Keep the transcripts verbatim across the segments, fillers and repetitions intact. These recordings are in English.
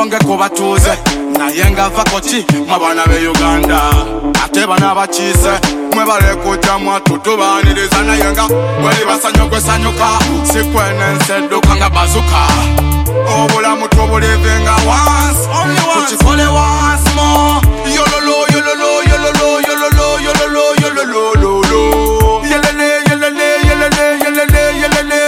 Mutonge kubatuze naye ngava koki mwabana be Uganda ate bana bakiise mwebale kujja mwatutubaniriza naye nga bweli basanyogwe sanyuka sikwenensedduka nga bazuka obulamu tubulivinga once tukikole once more yololo yololo yololo yololo yololo yololo yelele yelele yelele yelele yelele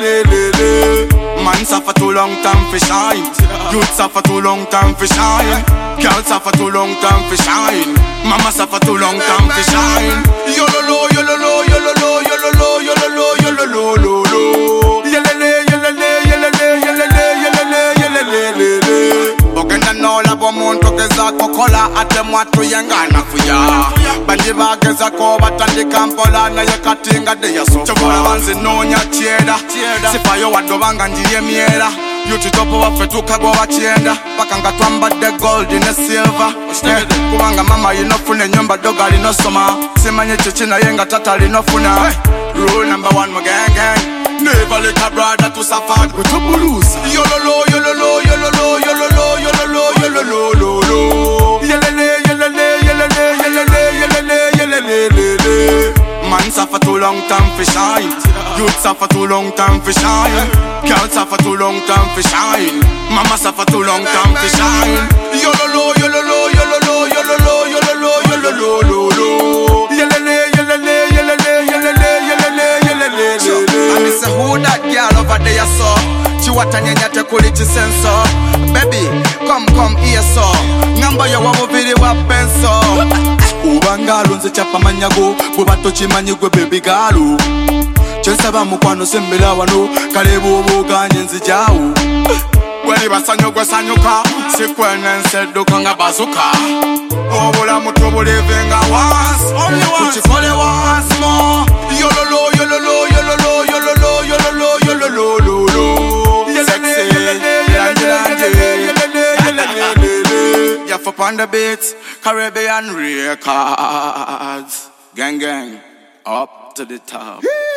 yelele. Man suffer too long time for shine. Youth suffer too long time for shine. Girls suffer too long time for shine. Mama suffer too long time for shine. Yololo yololo yololo yololo yololo yololo yololo yelele yelele yelele yelele yelele yelele. Ogenda nola bomuntu keza kokola ate mwatu yengana fuya. Bandi bageza ko batandika mpola na yekatinga de yaso. Chobola banzi nonya chieda. Sifayo wadobanga ndiye miera. Yuti topo wafe tukagwa wachienda. Paka nga twambadde gold ne silver. Yeah. Kubanga mama yinofune nyumba doga linosoma. Simanye chichina yenga tata linofuna. Hey. Rule number one my gang gang. Never let a brother to suffer with a blues. Yololo yololo yololo yololo yololo yololo yololo yelele yelele yelele yelele yelele yelele yelele. Man suffer too long time for shine. Youth suffer too long time for shine. Girls suffer too long time for shine. Mama suffer too long time for shine. Yololo yololo yololo yololo yololo yololo yololo yelele yelele yelele yelele yelele yelele. I miss a who that girl over there so. Chiwatanyanyate kuliti sensor. Baby, come come here so. Ngamba ya wamuviri wa penso. Ubangalo nze chapa manyago Bubato chimanyi gwe baby galu Chensaba mukwano sembela wano Kalebu obuganye nzijawu Gweli basanyogwe sanyuka Sikwenensedduka nga bazuka Obulamu tubulivinga once Tukikole once more Yololo yololo yololo yololo yololo yololo yololo Sexy Lange lange Yaff up on the beats, Caribbean Records. Gang gang, up to the top.